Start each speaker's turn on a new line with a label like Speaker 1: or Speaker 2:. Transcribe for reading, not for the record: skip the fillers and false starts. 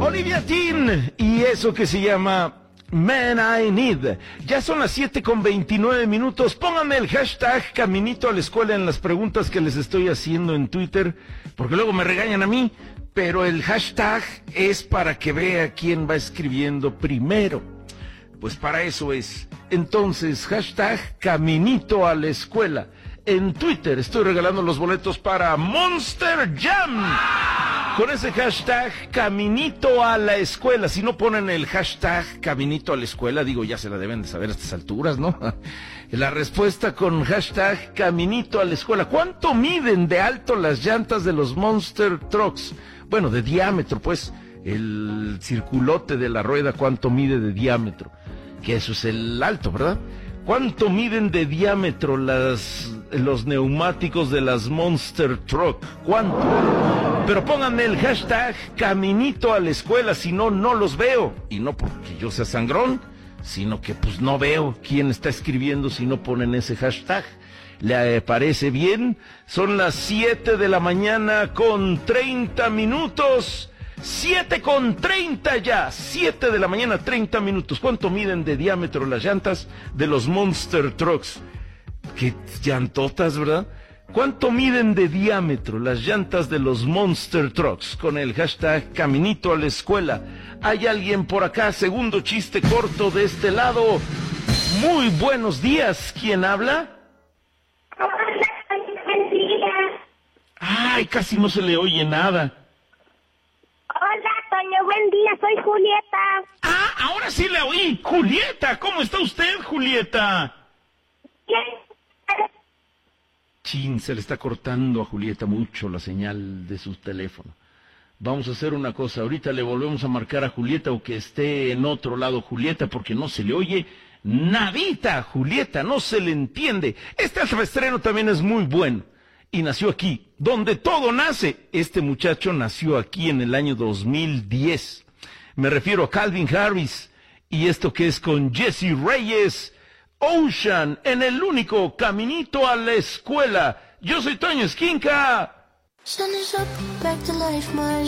Speaker 1: Olivia Dean y eso que se llama Man I Need. Ya son las 7:29. Pónganme el hashtag Caminito a la Escuela en las preguntas que les estoy haciendo en Twitter, porque luego me regañan a mí, pero el hashtag es para que vea quién va escribiendo primero. Pues para eso es. Entonces, hashtag Caminito a la Escuela. En Twitter estoy regalando los boletos para Monster Jam. Con ese hashtag Caminito a la Escuela. Si no ponen el hashtag Caminito a la Escuela, digo, ya se la deben de saber a estas alturas, ¿no? La respuesta con hashtag Caminito a la Escuela. ¿Cuánto miden de alto las llantas de los Monster Trucks? Bueno, de diámetro, pues. El circulote de la rueda, ¿cuánto mide de diámetro? Que eso es el alto, ¿verdad? ¿Cuánto miden de diámetro los neumáticos de las Monster Truck? ¿Cuánto? Pero pónganme el hashtag Caminito a la Escuela, si no, no los veo. Y no porque yo sea sangrón, sino que pues no veo quién está escribiendo si no ponen ese hashtag. ¿Le parece bien? Son las 7:30. 7:30 ya, 7 de la mañana, 30 minutos. ¿Cuánto miden de diámetro las llantas de los Monster Trucks? Qué llantotas, ¿verdad? ¿Cuánto miden de diámetro las llantas de los Monster Trucks? Con el hashtag Caminito a la Escuela. ¿Hay alguien por acá? Segundo chiste corto de este lado. Muy buenos días. ¿Quién habla?
Speaker 2: Hola, buen día.
Speaker 1: Ay, casi no se le oye nada.
Speaker 2: Hola, Toño, buen día, soy Julieta.
Speaker 1: Ah, ahora sí la oí. Julieta, ¿cómo está usted, Julieta?
Speaker 2: Bien.
Speaker 1: Chin, se le está cortando a Julieta mucho la señal de su teléfono. Vamos a hacer una cosa, ahorita le volvemos a marcar a Julieta o que esté en otro lado Julieta porque no se le oye nadita a Julieta, no se le entiende. Este alfaestreno también es muy bueno. Y nació aquí, donde todo nace. Este muchacho nació aquí en el año 2010. Me refiero a Calvin Harris. Y esto que es con Jesse Reyes, Ocean, en el único Caminito a la Escuela. Yo soy Toño Esquinca.